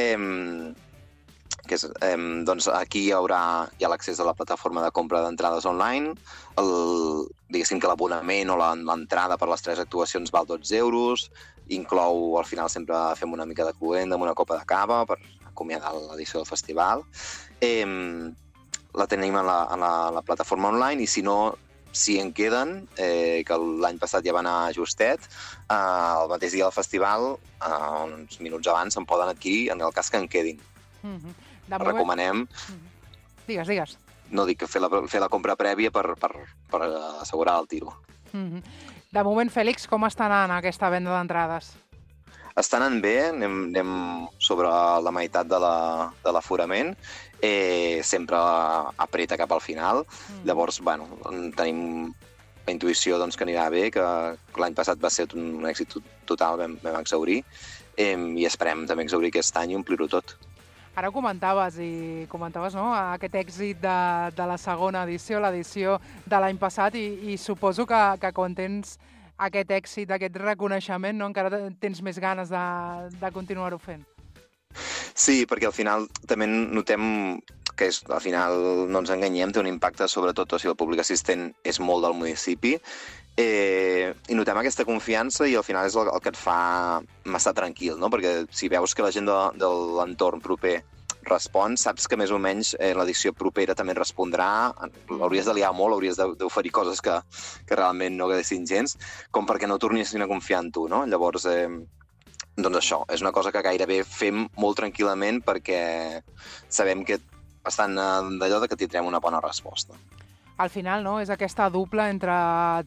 Eh, que és, eh, doncs aquí hi haurà ja l'accés a la plataforma de compra d'entrades online. El, diguéssim que l'abonament o l'entrada per les tres actuacions val dotze euros. Inclou, al final sempre fem una mica de cluent amb una copa de cava per acomiadar l'edició del festival. Eh, la tenim a la, a la, a la plataforma online i si no, si en queden, eh, que l'any passat ja va anar justet, eh, el mateix dia del festival, eh, uns minuts abans, se'n poden adquirir en el cas que en quedin. Mm-hmm. Recomanem... Mm-hmm. Digues, digues. No dic que fer la, fer la compra prèvia per, per, per assegurar el tiro. Mm-hmm. De moment, Fèlix, com està anant aquesta venda d'entrades? Està anant bé, anem, anem sobre la meitat de l'aforament, la, eh, sempre apreta cap al final. Mm. Llavors, bueno, tenim la intuïció doncs, que anirà bé, que l'any passat va ser un èxit total, vam, vam exaurir, eh, i esperem també exaurir aquest any i omplir-ho tot. Ara comentaves, i comentaves no? aquest èxit de, de la segona edició, l'edició de l'any passat, i, i suposo que, que quan tens aquest èxit, aquest reconeixement, no? encara tens més ganes de, de continuar-ho fent. Sí, perquè al final també notem que és, al final no ens enganyem, té un impacte sobretot, o sigui, el públic assistent és molt del municipi, eh, i notem aquesta confiança i al final és el, el que et fa estar tranquil, no? Perquè si veus que la gent de, de l'entorn proper respon, saps que més o menys eh, l'edició propera també respondrà, l'hauries de liar molt, hauries d'oferir coses que, que realment no agradessin gens, com perquè no tornessin a confiar en tu, no? Llavors, eh, doncs això, és una cosa que gairebé fem molt tranquil·lament perquè sabem que estan d'allò de que tindrem una bona resposta. Al final, no?, és aquesta dupla entre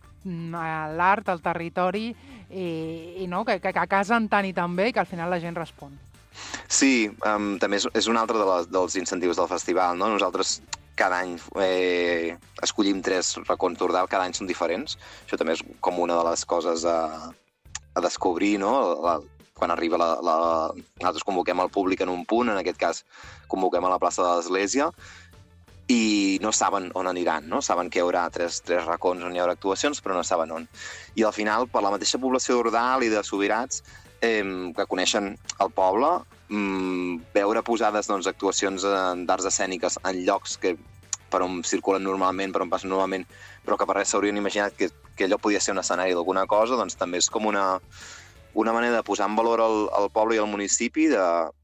l'art, el territori i, i no? que, que, que casen tant i tan bé que al final la gent respon. Sí, um, també és, és un altre de les, dels incentius del festival, no? Nosaltres cada any eh, escollim tres racons d'Ordal, cada any són diferents. Això també és com una de les coses a, a descobrir, no? La, quan arriba la, la... Nosaltres convoquem el públic en un punt, en aquest cas convoquem a la plaça de l'Església, i no saben on aniran, no? Saben que hi haurà tres, tres racons on hi haurà actuacions, però no saben on. I al final, per la mateixa població d'Ordal i de Subirats, eh, que coneixen el poble, eh, veure posades doncs, actuacions d'arts escèniques en llocs que per on circulen normalment, per on passen normalment, però que per res s'haurien imaginat que, que allò podia ser un escenari d'alguna cosa, doncs també és com una, una manera de posar en valor el, el poble i el municipi, de,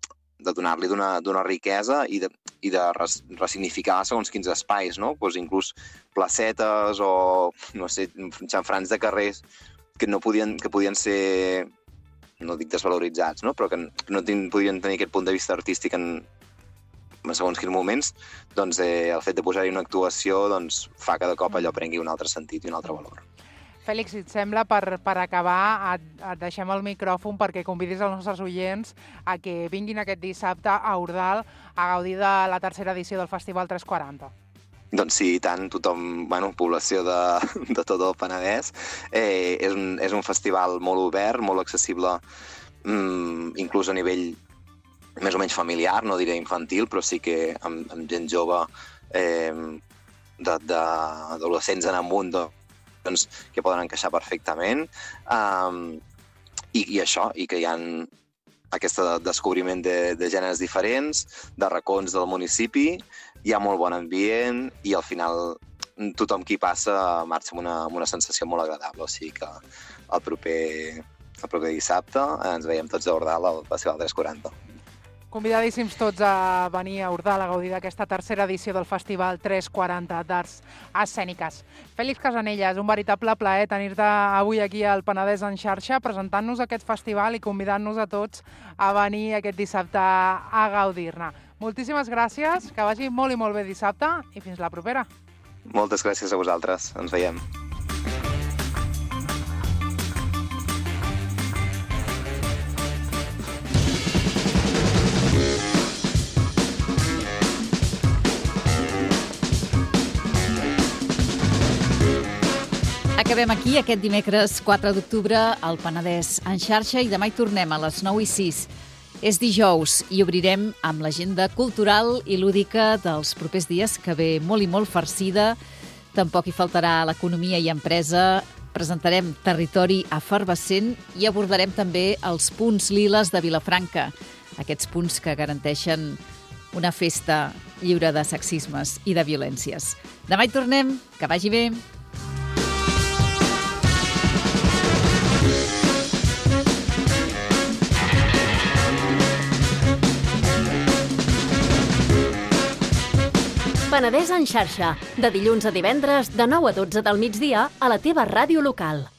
de donar-li d'una riquesa i de, i de res, ressignificar segons quins espais, no? Pues inclús placetes o, no sé, xamfrans de carrers que no podien, que podien ser, no dic desvaloritzats, no? Però que no ten, podien tenir aquest punt de vista artístic en, en segons quins moments, doncs eh, el fet de posar-hi una actuació doncs, fa que de cop allò prengui un altre sentit i un altre valor. Fèlix, si et sembla, per, per acabar, et, et deixem el micròfon perquè convidis els nostres oients a que vinguin aquest dissabte a Ordal a gaudir de la tercera edició del Festival tres quaranta. Doncs sí, i tant, tothom, bueno, població de, de tot el Penedès. Eh, és, un, és un festival molt obert, molt accessible, mm, inclús a nivell més o menys familiar, no diré infantil, però sí que amb, amb gent jove, eh, d'adolescents en amunt, doncs, que poden encaixar perfectament. Um, i, I això, i que hi ha aquest descobriment de, de gèneres diferents, de racons del municipi, hi ha molt bon ambient i al final tothom qui passa marxa amb una, amb una sensació molt agradable. O sigui que el proper, el proper dissabte ens veiem tots a Ordal al Festival tres quaranta. Convidadíssims tots a venir a Ordal a gaudir d'aquesta tercera edició del Festival tres quaranta d'Arts Escèniques. Fèlix Casanellas, un veritable plaer tenir-te avui aquí al Penedès en xarxa, presentant-nos aquest festival i convidant-nos a tots a venir aquest dissabte a gaudir-ne. Moltíssimes gràcies, que vagi molt i molt bé dissabte i fins la propera. Moltes gràcies a vosaltres, ens veiem. Acabem aquí aquest dimecres quatre d'octubre al Penedès en xarxa i demà hi tornem a les nou i sis. És dijous i obrirem amb l'agenda cultural i lúdica dels propers dies, que ve molt i molt farcida. Tampoc hi faltarà l'economia i empresa. Presentarem territori efervescent i abordarem també els punts liles de Vilafranca, aquests punts que garanteixen una festa lliure de sexismes i de violències. Demà hi tornem, que vagi bé. Penedès en xarxa, de dilluns a divendres de nou a dotze del migdia a la teva ràdio local.